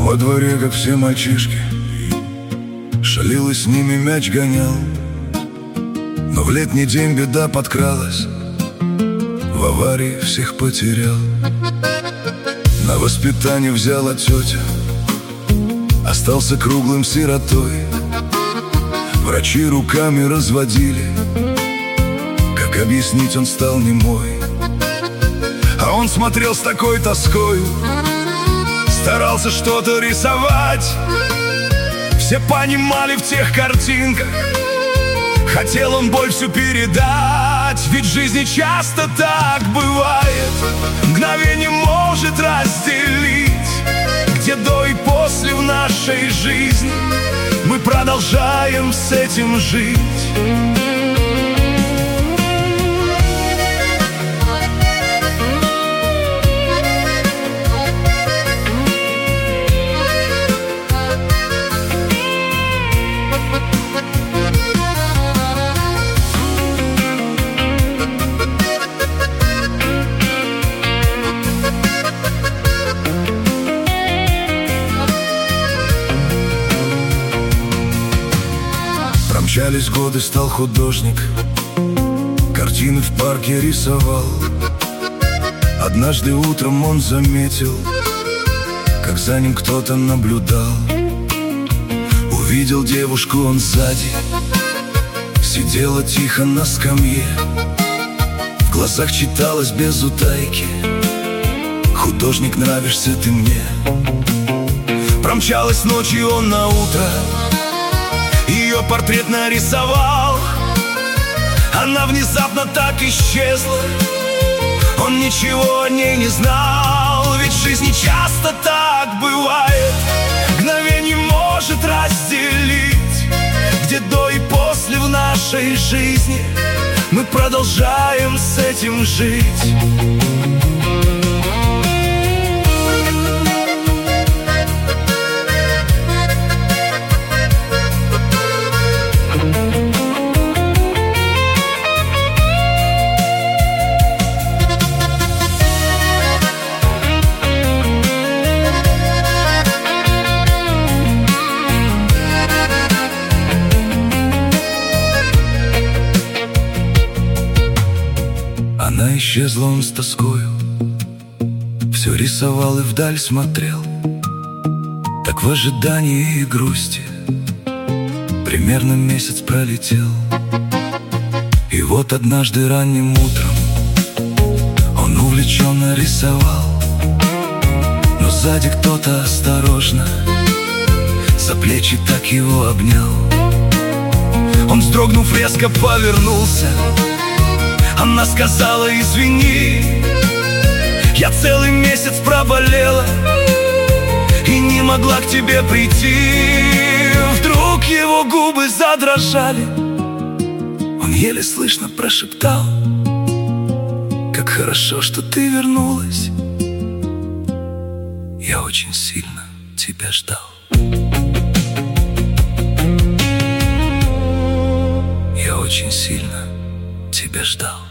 Во дворе, как все мальчишки, шалил и с ними мяч гонял. Но в летний день беда подкралась, в аварии всех потерял. На воспитание взяла тетя, остался круглым сиротой. Врачи руками разводили, как объяснить, он стал немой. А он смотрел с такой тоскою, старался что-то рисовать. Все понимали в тех картинках, хотел он боль всю передать. Ведь в жизни часто так бывает, мгновение может разделить, где до и после в нашей жизни. Мы продолжаем с этим жить. Промчались годы, стал художник, картины в парке рисовал. Однажды утром он заметил, как за ним кто-то наблюдал. Увидел девушку он сзади, сидела тихо на скамье. В глазах читалось без утайки: художник, нравишься ты мне. Промчалась ночью он на утро, ее портрет нарисовал. Она внезапно так исчезла, он ничего о ней не знал. Ведь в жизни часто так бывает, мгновение может разделить, где до и после в нашей жизни. Мы продолжаем с этим жить. Она исчезла, он с тоскою все рисовал и вдаль смотрел. Так в ожидании и грусти примерно месяц пролетел. И вот однажды ранним утром он увлеченно рисовал, но сзади кто-то осторожно за плечи так его обнял. Он, вздрогнув, резко повернулся. Она сказала: извини, я целый месяц проболела и не могла к тебе прийти. Вдруг его губы задрожали, он еле слышно прошептал: как хорошо, что ты вернулась, я очень сильно тебя ждал. Я очень сильно тебя ждал.